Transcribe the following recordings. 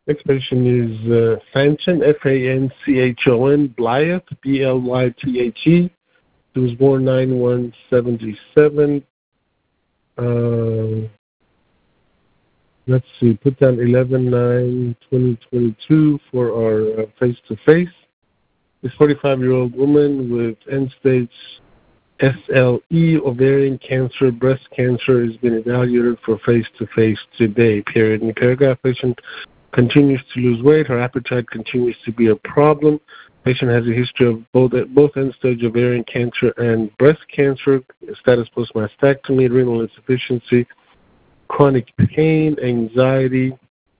Next patient is Fanchon, Fanchon, Blythe, Blythe. He was born 9/1/77. Let's see, put down 11/9/2022 for our face-to-face. This 45-year-old woman with end-stage SLE, ovarian cancer, breast cancer, has been evaluated for face-to-face today, period. In the paragraph, patient continues to lose weight. Her appetite continues to be a problem. Patient has a history of both end-stage ovarian cancer and breast cancer, status post-mastectomy, renal insufficiency, chronic pain, anxiety,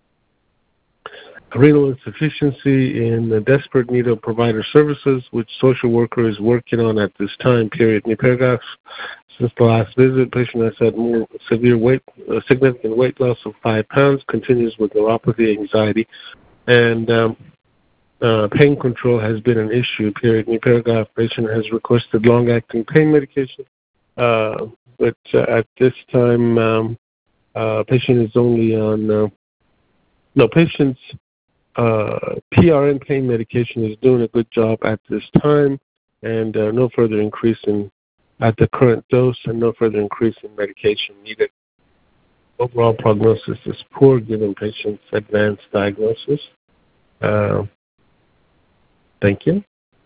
renal insufficiency, in desperate need of provider services, which social worker is working on at this time, period. In the paragraph, since the last visit, patient has had more significant weight loss of 5 pounds, continues with neuropathy, anxiety, and pain control has been an issue, period. In the paragraph, patient has requested long-acting pain medication, but at this time, patient is only on, patient's PRN pain medication is doing a good job at this time, and no further increase at the current dose, and no further increase in medication needed. Overall prognosis is poor given patient's advanced diagnosis. Thank you.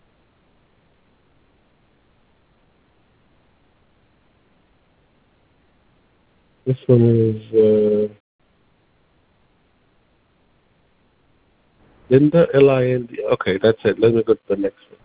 This one is Linda, Lind. Okay, that's it. Let me go to the next one.